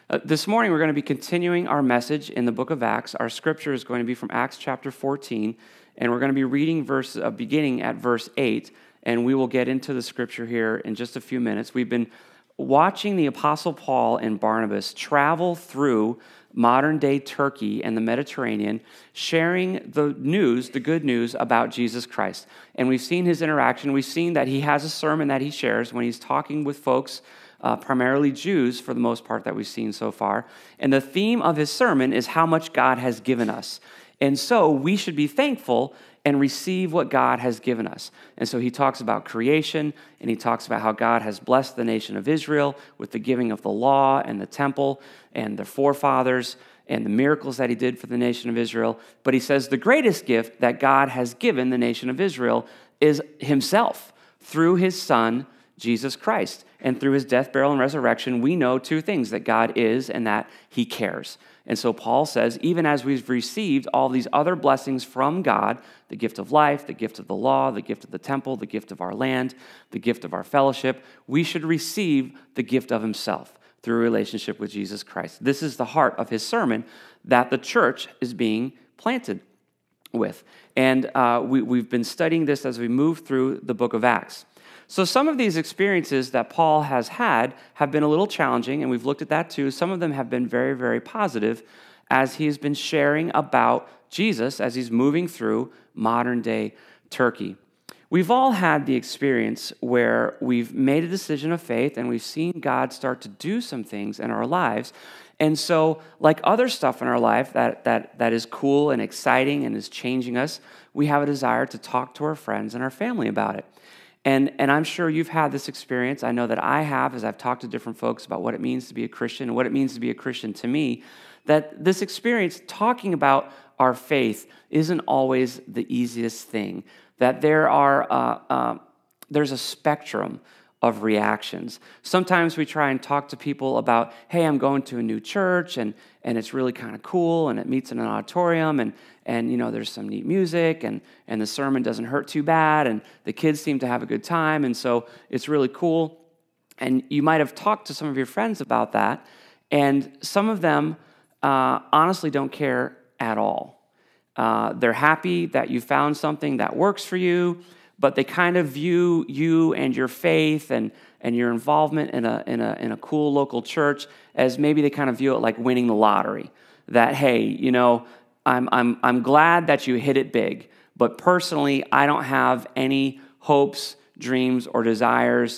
This morning, we're going to be continuing our message in the book of Acts. Our scripture is going to be from Acts chapter 14, and we're going to be reading beginning at verse 8, and we will get into the scripture here in just a few minutes. We've been watching the Apostle Paul and Barnabas travel through modern-day Turkey and the Mediterranean, sharing the good news about Jesus Christ. And we've seen his interaction. We've seen that he has a sermon that he shares when he's talking with folks, primarily Jews for the most part that we've seen so far. And the theme of his sermon is how much God has given us. And so we should be thankful and receive what God has given us. And so he talks about creation, and he talks about how God has blessed the nation of Israel with the giving of the law and the temple and the forefathers and the miracles that he did for the nation of Israel. But he says the greatest gift that God has given the nation of Israel is himself through his son, Jesus Christ. And through his death, burial, and resurrection, we know two things, that God is and that he cares. And so Paul says, even as we've received all these other blessings from God, the gift of life, the gift of the law, the gift of the temple, the gift of our land, the gift of our fellowship, we should receive the gift of himself through a relationship with Jesus Christ. This is the heart of his sermon that the church is being planted with. And we've been studying this as we move through the book of Acts. So some of these experiences that Paul has had have been a little challenging, and we've looked at that too. Some of them have been very, very positive as he's been sharing about Jesus as he's moving through modern-day Turkey. We've all had the experience where we've made a decision of faith and we've seen God start to do some things in our lives. And so, like other stuff in our life that is cool and exciting and is changing us, we have a desire to talk to our friends and our family about it. And I'm sure you've had this experience. I know that I have, as I've talked to different folks about what it means to be a Christian and what it means to be a Christian to me, that this experience, talking about our faith, isn't always the easiest thing. That there's a spectrum of reactions. Sometimes we try and talk to people about, hey, I'm going to a new church, and it's really kind of cool, and it meets in an auditorium, and you know, there's some neat music, and the sermon doesn't hurt too bad, and the kids seem to have a good time, and so it's really cool. And you might have talked to some of your friends about that, and some of them honestly don't care at all. They're happy that you found something that works for you, but they kind of view you and your faith and your involvement in a cool local church as maybe they kind of view it like winning the lottery. That, hey, you know, I'm glad that you hit it big, but personally, I don't have any hopes, dreams, or desires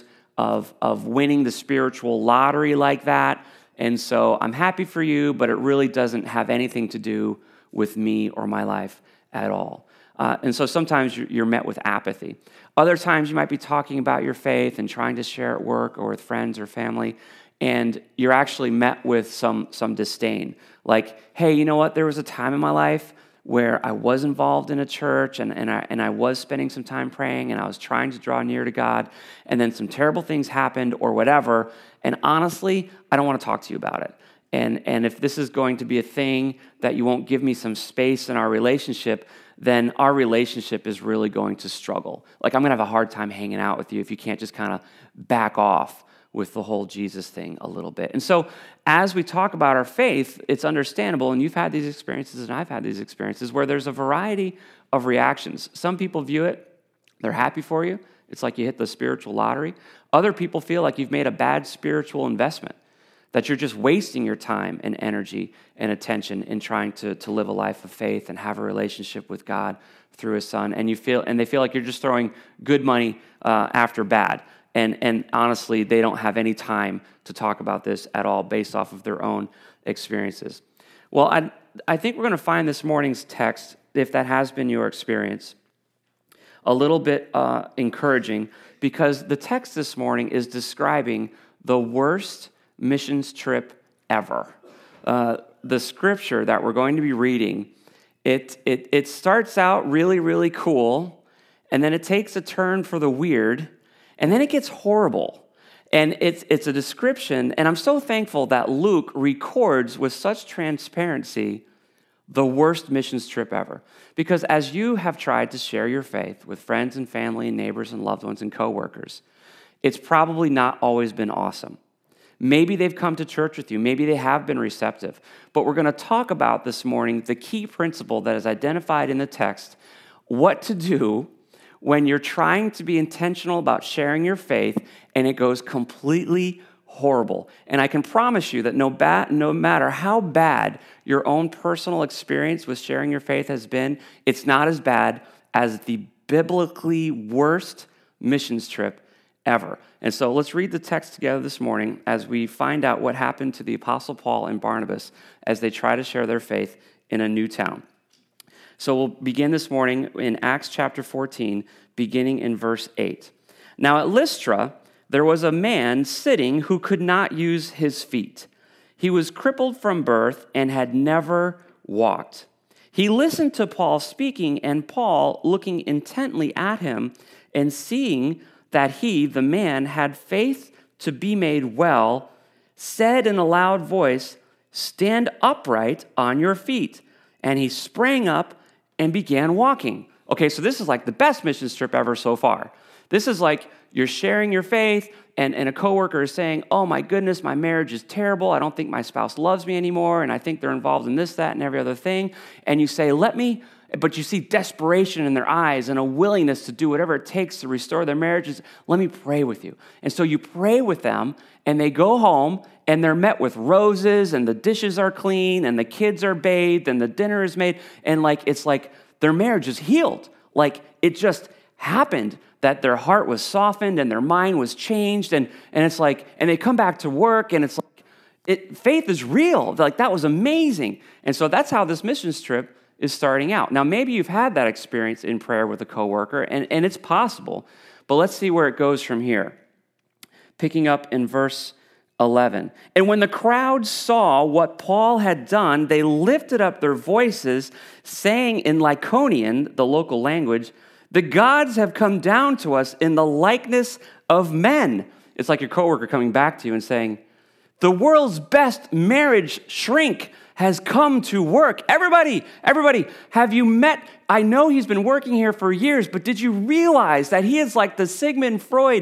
of winning the spiritual lottery like that. And so I'm happy for you, but it really doesn't have anything to do with me or my life at all. And so sometimes you're met with apathy. Other times you might be talking about your faith and trying to share at work or with friends or family, and you're actually met with some disdain. Like, hey, you know what? There was a time in my life where I was involved in a church and I was spending some time praying and I was trying to draw near to God, and then some terrible things happened or whatever, and honestly, I don't want to talk to you about it. And if this is going to be a thing that you won't give me some space in our relationship, then our relationship is really going to struggle. Like, I'm going to have a hard time hanging out with you if you can't just kind of back off with the whole Jesus thing a little bit. And so as we talk about our faith, it's understandable, and you've had these experiences and I've had these experiences, where there's a variety of reactions. Some people view it, they're happy for you. It's like you hit the spiritual lottery. Other people feel like you've made a bad spiritual investment, that you're just wasting your time and energy and attention in trying to live a life of faith and have a relationship with God through his son. And they feel like you're just throwing good money after bad. And honestly, they don't have any time to talk about this at all based off of their own experiences. Well, I think we're going to find this morning's text, if that has been your experience, a little bit encouraging, because the text this morning is describing the worst missions trip ever. The scripture that we're going to be reading, it starts out really, really cool, and then it takes a turn for the weird, and then it gets horrible. And it's a description, and I'm so thankful that Luke records with such transparency the worst missions trip ever. Because as you have tried to share your faith with friends and family and neighbors and loved ones and coworkers, it's probably not always been awesome. Maybe they've come to church with you. Maybe they have been receptive. But we're going to talk about this morning the key principle that is identified in the text, what to do when you're trying to be intentional about sharing your faith and it goes completely horrible. And I can promise you that no matter how bad your own personal experience with sharing your faith has been, it's not as bad as the biblically worst missions trip ever. And so let's read the text together this morning as we find out what happened to the Apostle Paul and Barnabas as they try to share their faith in a new town. So we'll begin this morning in Acts chapter 14, beginning in verse 8. Now at Lystra, there was a man sitting who could not use his feet. He was crippled from birth and had never walked. He listened to Paul speaking, and Paul, looking intently at him and seeing that he, the man, had faith to be made well, said in a loud voice, "Stand upright on your feet." And he sprang up and began walking. Okay, so this is like the best mission trip ever so far. This is like you're sharing your faith, and a coworker is saying, "Oh my goodness, my marriage is terrible. I don't think my spouse loves me anymore, and I think they're involved in this, that, and every other thing." And you say, but you see desperation in their eyes and a willingness to do whatever it takes to restore their marriages. "Let me pray with you." And so you pray with them, and they go home, and they're met with roses, and the dishes are clean, and the kids are bathed, and the dinner is made, and it's like their marriage is healed. Like it just happened that their heart was softened and their mind was changed, and it's like, and they come back to work, and it's like, faith is real. Like that was amazing. And so that's how this missions trip is starting out. Now, maybe you've had that experience in prayer with a coworker, and it's possible, but let's see where it goes from here. Picking up in verse 11. And when the crowd saw what Paul had done, they lifted up their voices, saying in Lycaonian, the local language, "The gods have come down to us in the likeness of men." It's like your coworker coming back to you and saying, "The world's best marriage shrink has come to work. Everybody, have you met? I know he's been working here for years, but did you realize that he is like the Sigmund Freud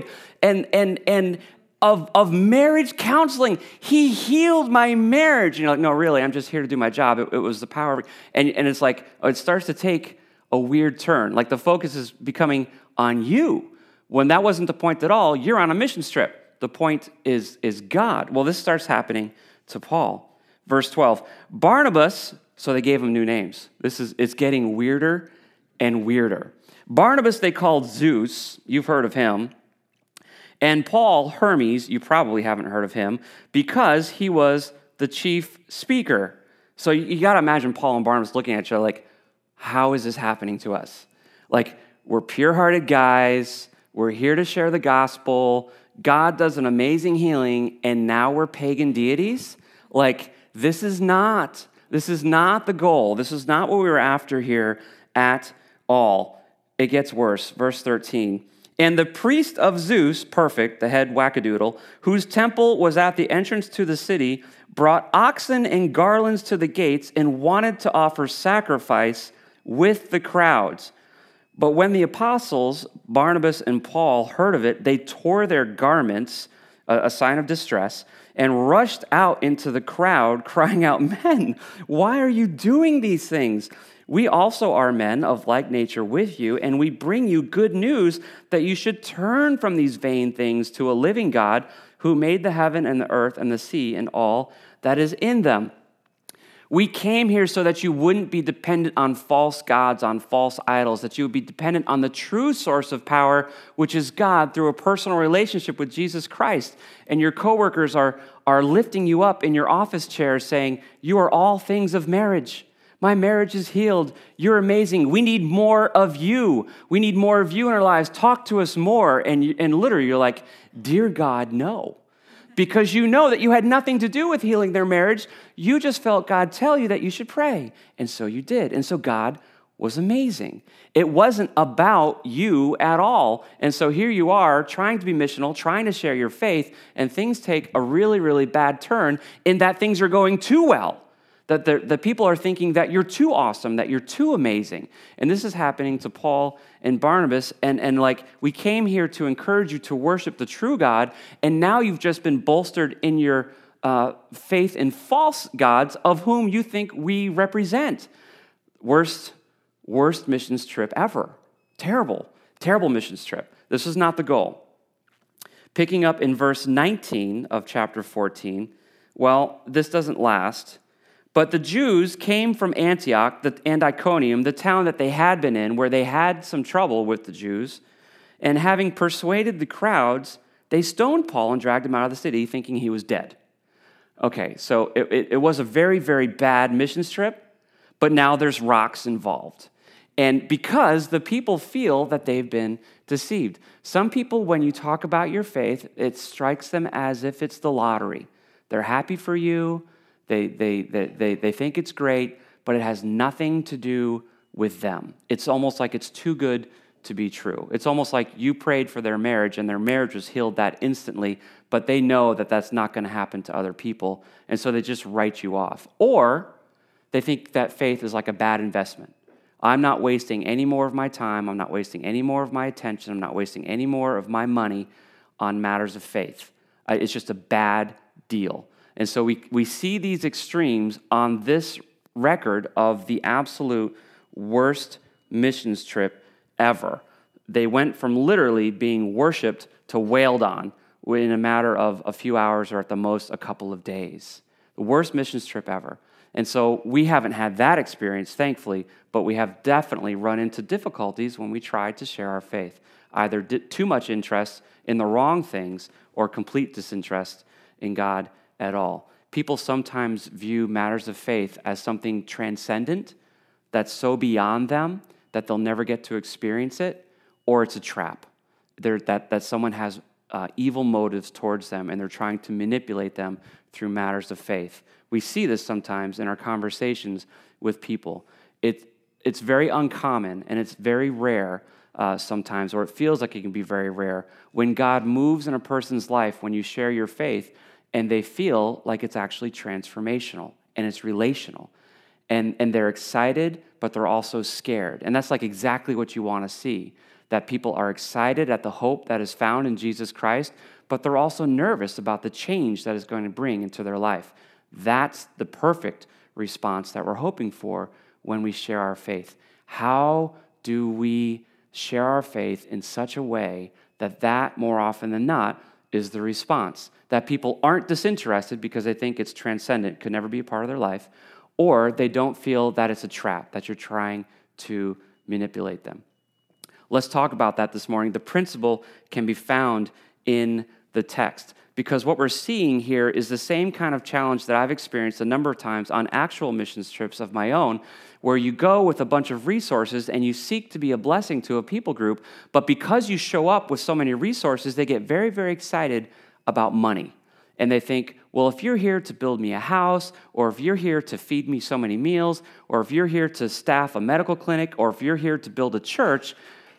and of marriage counseling? He healed my marriage." And you're like, "No, really, I'm just here to do my job." It was the power of, and it's like, it starts to take a weird turn. Like the focus is becoming on you, when that wasn't the point at all. You're on a mission trip. The point is God. Well, this starts happening to Paul. Verse 12, Barnabas, so they gave him new names. It's getting weirder and weirder. Barnabas they called Zeus, you've heard of him. And Paul, Hermes, you probably haven't heard of him, because he was the chief speaker. So you got to imagine Paul and Barnabas looking at each other like, how is this happening to us? Like, we're pure-hearted guys. We're here to share the gospel. God does an amazing healing, and now we're pagan deities? Like, this is not the goal. This is not what we were after here at all. It gets worse. Verse 13. And the priest of Zeus, perfect, the head wackadoodle, whose temple was at the entrance to the city, brought oxen and garlands to the gates and wanted to offer sacrifice with the crowds. But when the apostles, Barnabas and Paul, heard of it, they tore their garments, a sign of distress, and rushed out into the crowd, crying out, "Men, why are you doing these things? We also are men of like nature with you, and we bring you good news that you should turn from these vain things to a living God who made the heaven and the earth and the sea and all that is in them." We came here so that you wouldn't be dependent on false gods, on false idols, that you would be dependent on the true source of power, which is God, through a personal relationship with Jesus Christ. And your coworkers are lifting you up in your office chair saying, "You are all things of marriage. My marriage is healed. You're amazing. We need more of you. We need more of you in our lives. Talk to us more." And literally you're like, "Dear God, no." Because you know that you had nothing to do with healing their marriage. You just felt God tell you that you should pray. And so you did. And so God was amazing. It wasn't about you at all. And so here you are trying to be missional, trying to share your faith, and things take a really, really bad turn in that things are going too well. That the people are thinking that you're too awesome, that you're too amazing. And this is happening to Paul and Barnabas. And like, we came here to encourage you to worship the true God, and now you've just been bolstered in your faith in false gods of whom you think we represent. Worst missions trip ever. Terrible missions trip. This is not the goal. Picking up in verse 19 of chapter 14, well, this doesn't last. But the Jews came from Antioch and Iconium, the town that they had been in, where they had some trouble with the Jews. And having persuaded the crowds, they stoned Paul and dragged him out of the city, thinking he was dead. Okay, so it was a very, very bad missions trip, but now there's rocks involved. And because the people feel that they've been deceived. Some people, when you talk about your faith, it strikes them as if it's the lottery. They're happy for you. They think it's great, but it has nothing to do with them. It's almost like it's too good to be true. It's almost like you prayed for their marriage and their marriage was healed that instantly, but they know that that's not going to happen to other people, and so they just write you off. Or they think that faith is like a bad investment. I'm not wasting any more of my time. I'm not wasting any more of my attention. I'm not wasting any more of my money on matters of faith. It's just a bad deal. And so we see these extremes on this record of the absolute worst missions trip ever. They went from literally being worshipped to wailed on in a matter of a few hours or at the most a couple of days. The worst missions trip ever. And so we haven't had that experience, thankfully, but we have definitely run into difficulties when we try to share our faith. Either too much interest in the wrong things or complete disinterest in God at all. People sometimes view matters of faith as something transcendent that's so beyond them that they'll never get to experience it, or it's a trap. That someone has evil motives towards them and they're trying to manipulate them through matters of faith. We see this sometimes in our conversations with people. It's very uncommon and it's very rare sometimes, or it feels like it can be very rare, when God moves in a person's life when you share your faith and they feel like it's actually transformational and it's relational. And they're excited, but they're also scared. And that's like exactly what you want to see, that people are excited at the hope that is found in Jesus Christ, but they're also nervous about the change that is going to bring into their life. That's the perfect response that we're hoping for when we share our faith. How do we share our faith in such a way that more often than not is the response? That people aren't disinterested because they think it's transcendent, could never be a part of their life, or they don't feel that it's a trap, that you're trying to manipulate them. Let's talk about that this morning. The principle can be found in the text, because what we're seeing here is the same kind of challenge that I've experienced a number of times on actual missions trips of my own, where you go with a bunch of resources and you seek to be a blessing to a people group, but because you show up with so many resources, they get very, very excited about money. And they think, well, if you're here to build me a house, or if you're here to feed me so many meals, or if you're here to staff a medical clinic, or if you're here to build a church,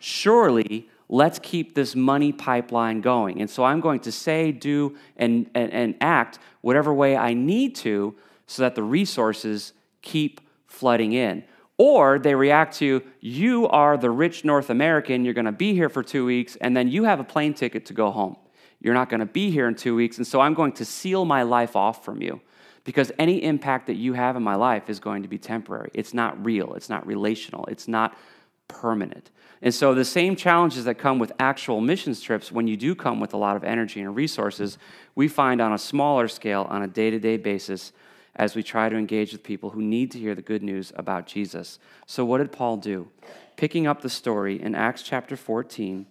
surely let's keep this money pipeline going. And so I'm going to say, do, and act whatever way I need to so that the resources keep flooding in. Or they react to, you are the rich North American, you're going to be here for 2 weeks, and then you have a plane ticket to go home. You're not going to be here in 2 weeks, and so I'm going to seal my life off from you, because any impact that you have in my life is going to be temporary. It's not real. It's not relational. It's not permanent. And so the same challenges that come with actual missions trips, when you do come with a lot of energy and resources, we find on a smaller scale on a day-to-day basis as we try to engage with people who need to hear the good news about Jesus. So what did Paul do? Picking up the story in Acts chapter 14,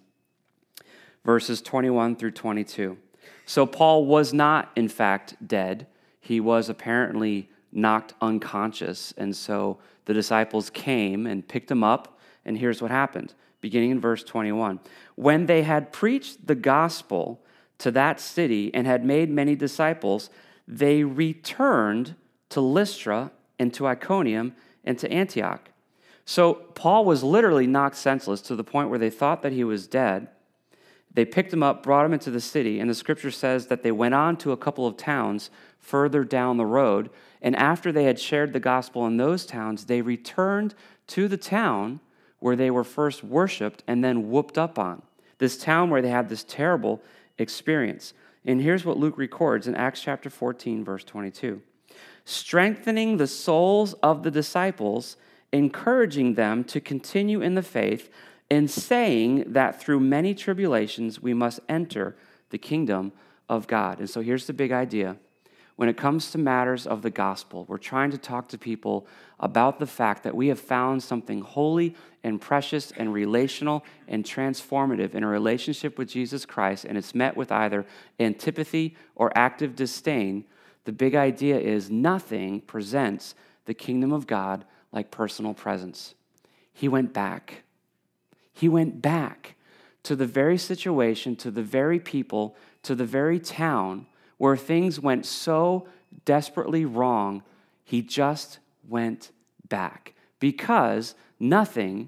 verses 21 through 22. So Paul was not, in fact, dead. He was apparently knocked unconscious. And so the disciples came and picked him up. And here's what happened, beginning in verse 21. When they had preached the gospel to that city and had made many disciples, they returned to Lystra and to Iconium and to Antioch. So Paul was literally knocked senseless to the point where they thought that he was dead. They picked him up, brought him into the city, and the scripture says that they went on to a couple of towns further down the road. And after they had shared the gospel in those towns, they returned to the town where they were first worshiped and then whooped up on. This town where they had this terrible experience. And here's what Luke records in Acts chapter 14, verse 22. Strengthening the souls of the disciples, encouraging them to continue in the faith, and saying that through many tribulations we must enter the kingdom of God. And so here's the big idea. When it comes to matters of the gospel, we're trying to talk to people about the fact that we have found something holy and precious and relational and transformative in a relationship with Jesus Christ, and it's met with either antipathy or active disdain. The big idea is nothing presents the kingdom of God like personal presence. He went back. He went back to the very situation, to the very people, to the very town where things went so desperately wrong. He just went back because nothing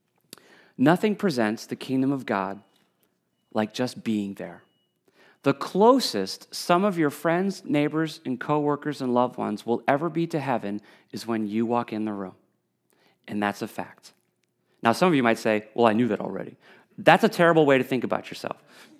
presents the kingdom of God like just being there. The closest some of your friends, neighbors, and coworkers and loved ones will ever be to heaven is when you walk in the room. And that's a fact. Now, some of you might say, well, I knew that already. That's a terrible way to think about yourself.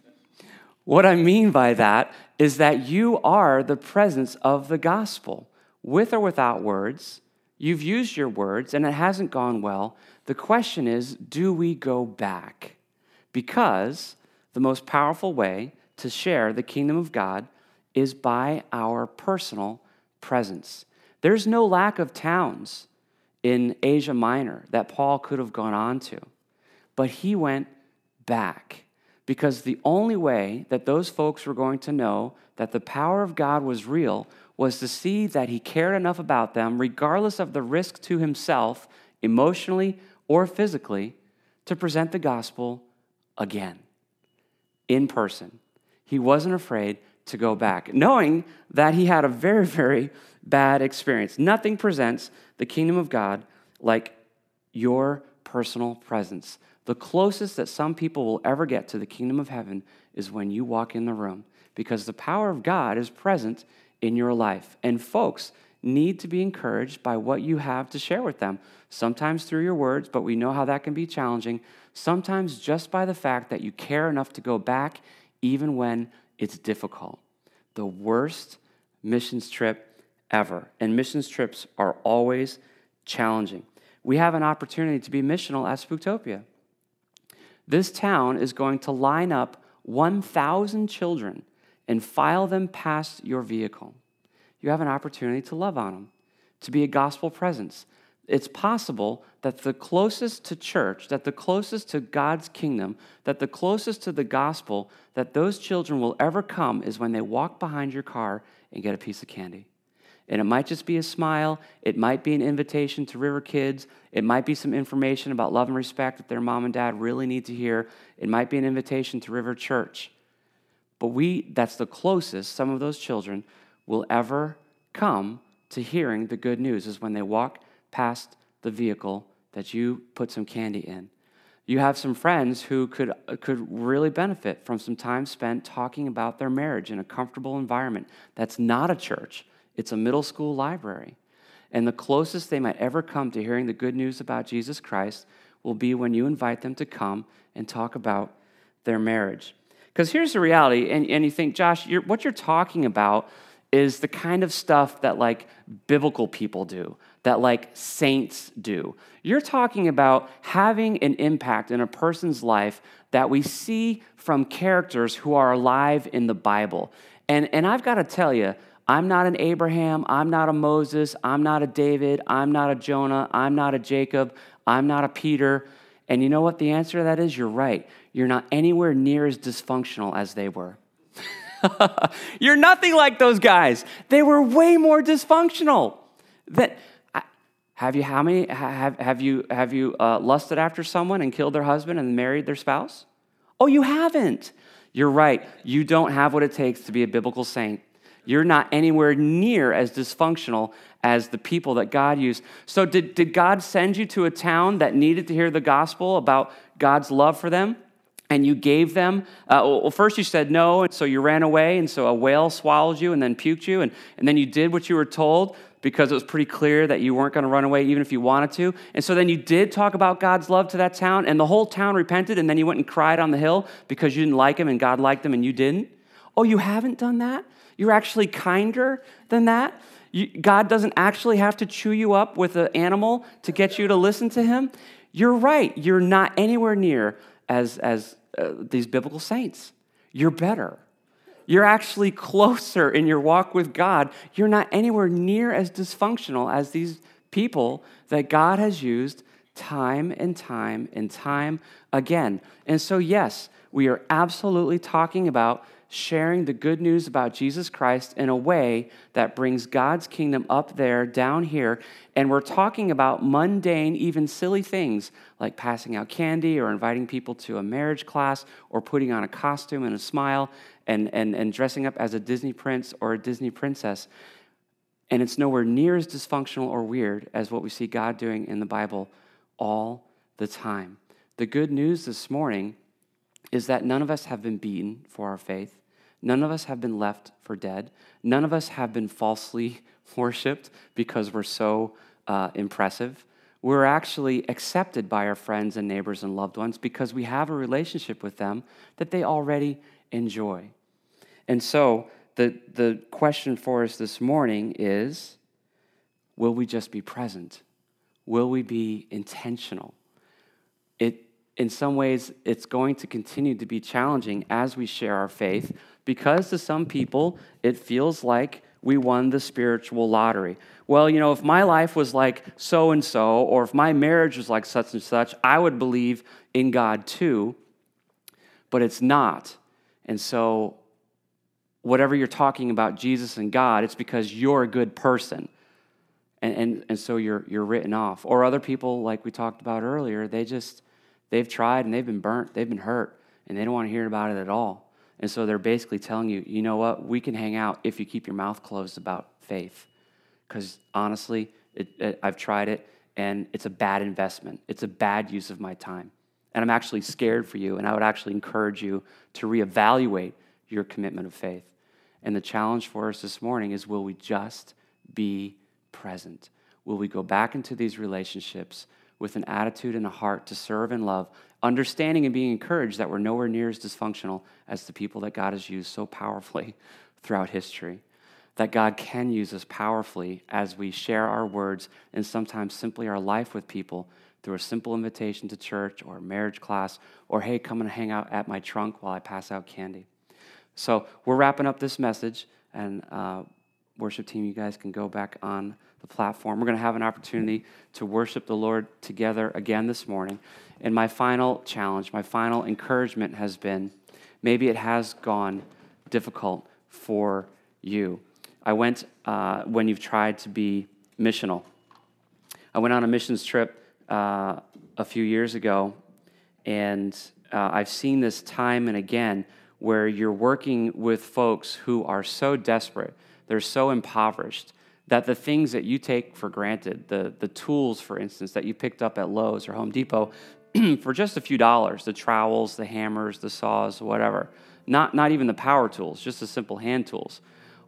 What I mean by that is that you are the presence of the gospel. With or without words, you've used your words and it hasn't gone well. The question is, do we go back? Because the most powerful way to share the kingdom of God is by our personal presence. There's no lack of towns in Asia Minor that Paul could have gone on to, but he went back because the only way that those folks were going to know that the power of God was real was to see that he cared enough about them, regardless of the risk to himself, emotionally or physically, to present the gospel again, in person. He wasn't afraid to go back, knowing that he had a very, very bad experience. Nothing presents the kingdom of God like your personal presence. The closest that some people will ever get to the kingdom of heaven is when you walk in the room, because the power of God is present in your life. And folks need to be encouraged by what you have to share with them, sometimes through your words, but we know how that can be challenging, sometimes just by the fact that you care enough to go back even when it's difficult. The worst missions trip ever, and missions trips are always challenging. We have an opportunity to be missional at Spooktopia. This town is going to line up 1,000 children and file them past your vehicle. You have an opportunity to love on them, to be a gospel presence. It's possible that the closest to church, that the closest to God's kingdom, that the closest to the gospel that those children will ever come is when they walk behind your car and get a piece of candy. And it might just be a smile. It might be an invitation to River Kids. It might be some information about love and respect that their mom and dad really need to hear. It might be an invitation to River Church. But that's the closest some of those children will ever come to hearing the good news, is when they walk past the vehicle that you put some candy in. You have some friends who could really benefit from some time spent talking about their marriage in a comfortable environment. That's not a church. It's a middle school library. And the closest they might ever come to hearing the good news about Jesus Christ will be when you invite them to come and talk about their marriage. Because here's the reality, and you think, Josh, what you're talking about is the kind of stuff that like biblical people do, that like saints do. You're talking about having an impact in a person's life that we see from characters who are alive in the Bible. And I've got to tell you, I'm not an Abraham, I'm not a Moses, I'm not a David, I'm not a Jonah, I'm not a Jacob, I'm not a Peter. And you know what the answer to that is? You're right. You're not anywhere near as dysfunctional as they were. You're nothing like those guys. They were way more dysfunctional. Have you lusted after someone and killed their husband and married their spouse? Oh, you haven't. You're right. You don't have what it takes to be a biblical saint. You're not anywhere near as dysfunctional as the people that God used. So did God send you to a town that needed to hear the gospel about God's love for them? and you gave them, well, first you said no, and so you ran away, and so a whale swallowed you and then puked you, and then you did what you were told because it was pretty clear that you weren't going to run away even if you wanted to. And so then you did talk about God's love to that town, and the whole town repented, and then you went and cried on the hill because you didn't like him and God liked him and you didn't. Oh, you haven't done that? You're actually kinder than that? God doesn't actually have to chew you up with an animal to get you to listen to him? You're right. You're not anywhere near as these biblical saints. You're better. You're actually closer in your walk with God. You're not anywhere near as dysfunctional as these people that God has used time and time and time again. And so, yes, we are absolutely talking about sharing the good news about Jesus Christ in a way that brings God's kingdom up there, down here. And we're talking about mundane, even silly things like passing out candy or inviting people to a marriage class or putting on a costume and a smile and dressing up as a Disney prince or a Disney princess. And it's nowhere near as dysfunctional or weird as what we see God doing in the Bible all the time. The good news this morning is that none of us have been beaten for our faith. None of us have been left for dead. None of us have been falsely worshipped because we're so impressive. We're actually accepted by our friends and neighbors and loved ones because we have a relationship with them that they already enjoy. And so the question for us this morning is, will we just be present? Will we be intentional? In some ways, it's going to continue to be challenging as we share our faith because to some people, it feels like we won the spiritual lottery. Well, if my life was like so-and-so, or if my marriage was like such and such, I would believe in God too, but it's not. And so whatever you're talking about Jesus and God, it's because you're a good person. And so you're written off. Or other people, like we talked about earlier, they've tried and they've been burnt, they've been hurt, and they don't want to hear about it at all. And so they're basically telling you, you know what, we can hang out if you keep your mouth closed about faith. Because honestly, I've tried it, and it's a bad investment. It's a bad use of my time. And I'm actually scared for you, and I would actually encourage you to reevaluate your commitment of faith. And the challenge for us this morning is, will we just be present? Will we go back into these relationships with an attitude and a heart to serve and love, understanding and being encouraged that we're nowhere near as dysfunctional as the people that God has used so powerfully throughout history, that God can use us powerfully as we share our words and sometimes simply our life with people through a simple invitation to church or a marriage class or, hey, come and hang out at my trunk while I pass out candy. So we're wrapping up this message, and worship team, you guys can go back on the platform. We're going to have an opportunity to worship the Lord together again this morning. And my final challenge, my final encouragement has been, maybe it has gone difficult for you. I went, when you've tried to be missional, I went on a missions trip a few years ago, and I've seen this time and again where you're working with folks who are so desperate, they're so impoverished, that the things that you take for granted, the tools, for instance, that you picked up at Lowe's or Home Depot for just a few dollars, the trowels, the hammers, the saws, whatever, not even the power tools, just the simple hand tools,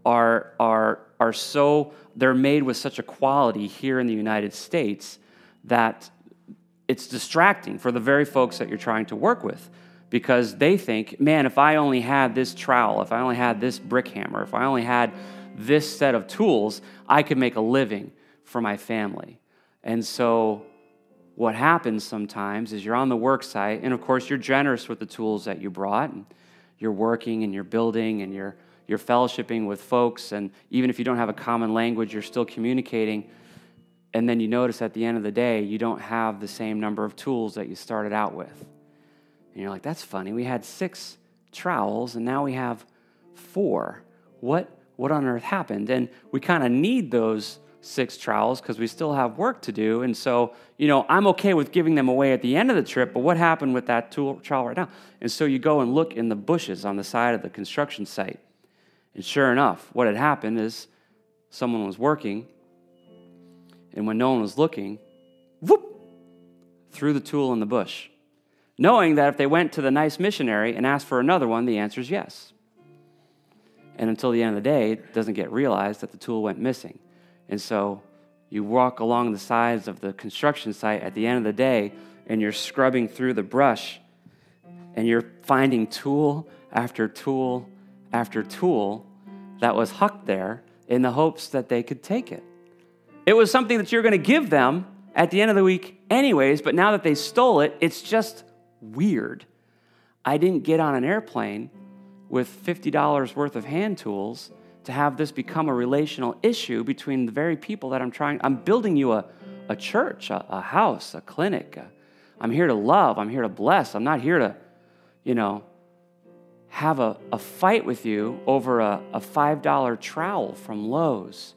are so, they're made with such a quality here in the United States that it's distracting for the very folks that you're trying to work with, because they think, man, if I only had this trowel, if I only had this brick hammer, if I only had this set of tools, I could make a living for my family. And so what happens sometimes is you're on the work site, and of course you're generous with the tools that you brought, and you're working and you're building and you're fellowshipping with folks, and even if you don't have a common language, you're still communicating. And then you notice at the end of the day, you don't have the same number of tools that you started out with. And you're like, that's funny. We had 6 trowels, and now we have 4. What on earth happened? And we kind of need those 6 trowels because we still have work to do. And so, I'm okay with giving them away at the end of the trip, but what happened with that trowel right now? And so you go and look in the bushes on the side of the construction site. And sure enough, what had happened is someone was working, and when no one was looking, whoop, threw the tool in the bush. knowing that if they went to the nice missionary and asked for another one, the answer is yes. And until the end of the day, it doesn't get realized that the tool went missing. And so you walk along the sides of the construction site at the end of the day, and you're scrubbing through the brush, and you're finding tool after tool after tool that was hucked there in the hopes that they could take it. It was something that you're going to give them at the end of the week anyways, but now that they stole it, it's just weird. I didn't get on an airplane with $50 worth of hand tools to have this become a relational issue between the very people that I'm building you a church, a house, a clinic. I'm here to love. I'm here to bless. I'm not here to, have a fight with you over a $5 trowel from Lowe's.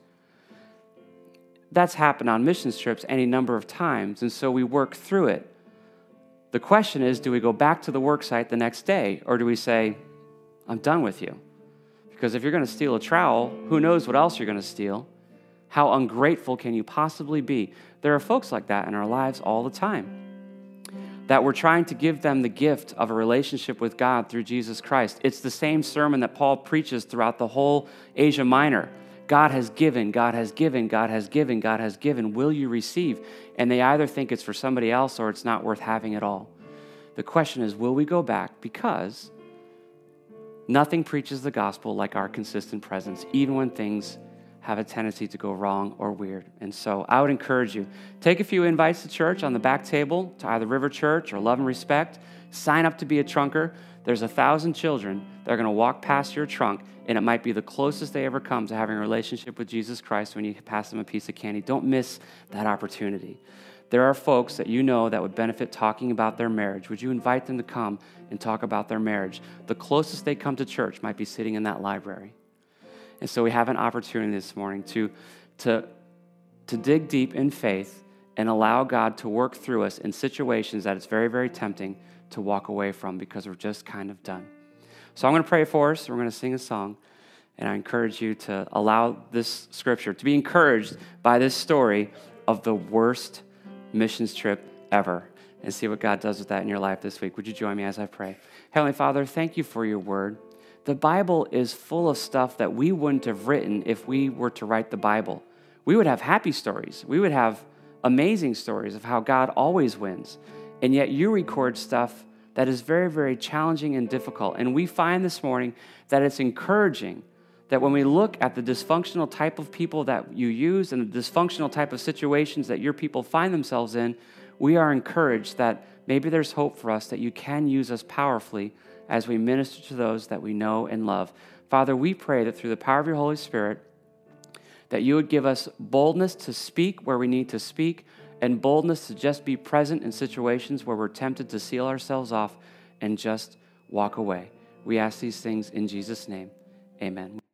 That's happened on missions trips any number of times, and so we work through it. The question is, do we go back to the work site the next day, or do we say, I'm done with you? Because if you're going to steal a trowel, who knows what else you're going to steal? How ungrateful can you possibly be? There are folks like that in our lives all the time, that we're trying to give them the gift of a relationship with God through Jesus Christ. It's the same sermon that Paul preaches throughout the whole Asia Minor. God has given, God has given, God has given, God has given. Will you receive? And they either think it's for somebody else or it's not worth having at all. The question is, will we go back? Because nothing preaches the gospel like our consistent presence, even when things have a tendency to go wrong or weird. And so I would encourage you, take a few invites to church on the back table, to either River Church or Love and Respect. Sign up to be a trunker. There's 1,000 children that are going to walk past your trunk, and it might be the closest they ever come to having a relationship with Jesus Christ when you pass them a piece of candy. Don't miss that opportunity. There are folks that you know that would benefit talking about their marriage. Would you invite them to come and talk about their marriage? The closest they come to church might be sitting in that library. And so we have an opportunity this morning to dig deep in faith and allow God to work through us in situations that it's very, very tempting to walk away from because we're just kind of done. So I'm going to pray for us. We're going to sing a song. And I encourage you to allow this scripture to be encouraged by this story of the worst missions trip ever, and see what God does with that in your life this week. Would you join me as I pray? Heavenly Father, thank you for your word. The Bible is full of stuff that we wouldn't have written if we were to write the Bible. We would have happy stories. We would have amazing stories of how God always wins. And yet you record stuff that is very, very challenging and difficult. And we find this morning that it's encouraging that when we look at the dysfunctional type of people that you use and the dysfunctional type of situations that your people find themselves in, we are encouraged that maybe there's hope for us, that you can use us powerfully as we minister to those that we know and love. Father, we pray that through the power of your Holy Spirit, that you would give us boldness to speak where we need to speak, and boldness to just be present in situations where we're tempted to seal ourselves off and just walk away. We ask these things in Jesus' name. Amen.